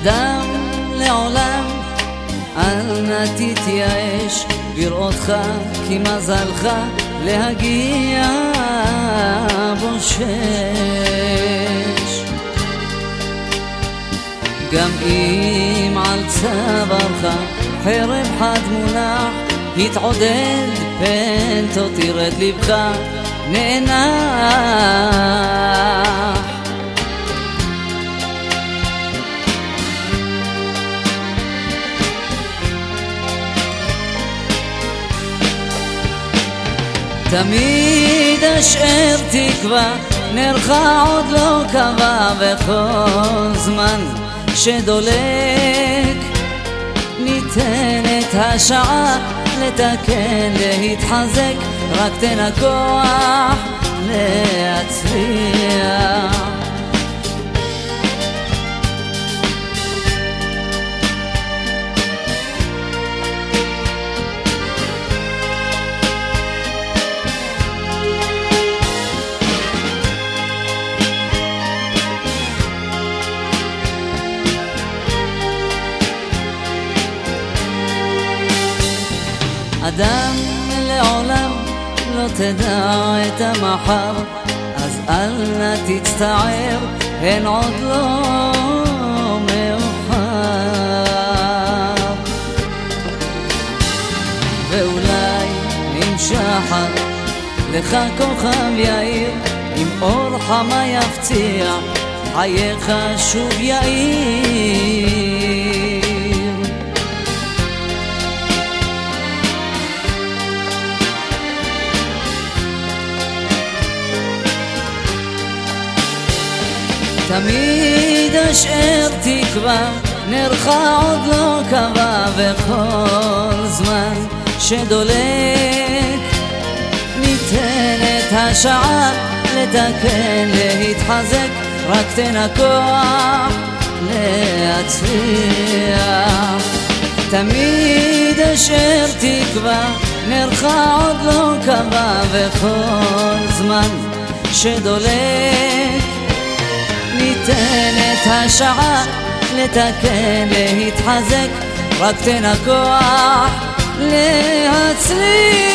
אדם לעולם אל נא תתייאש בראותך, כי מזלך להגיע בושש. גם אם על צווארך חרב חד מונח, התעודד פן תותיר את לבך נאנח. תמיד אשאר תקווה, נרך עוד לא קבע, וכל זמן שדולק ניתן את השעה לתקן, להתחזק, רק תן הכוח להצליח. אדם לעולם לא תדע את המחר, אז אל נא תצטער, הן עוד לא מאוחר. ואולי עם שחר לך כוכב יאיר, עם אור חמה יפציע, חייך שוב יאיר. תמיד אשאר תקווה, נרך עוד לא קבע, וכל זמן שדולק ניתן את השעה לתקן, להתחזק, רק תן הכוח להצליח. תמיד אשאר תקווה, נרך עוד לא קבע, וכל זמן שדולק ניתן את השעה לתקן, להתחזק, רק תן הכוח להצליח.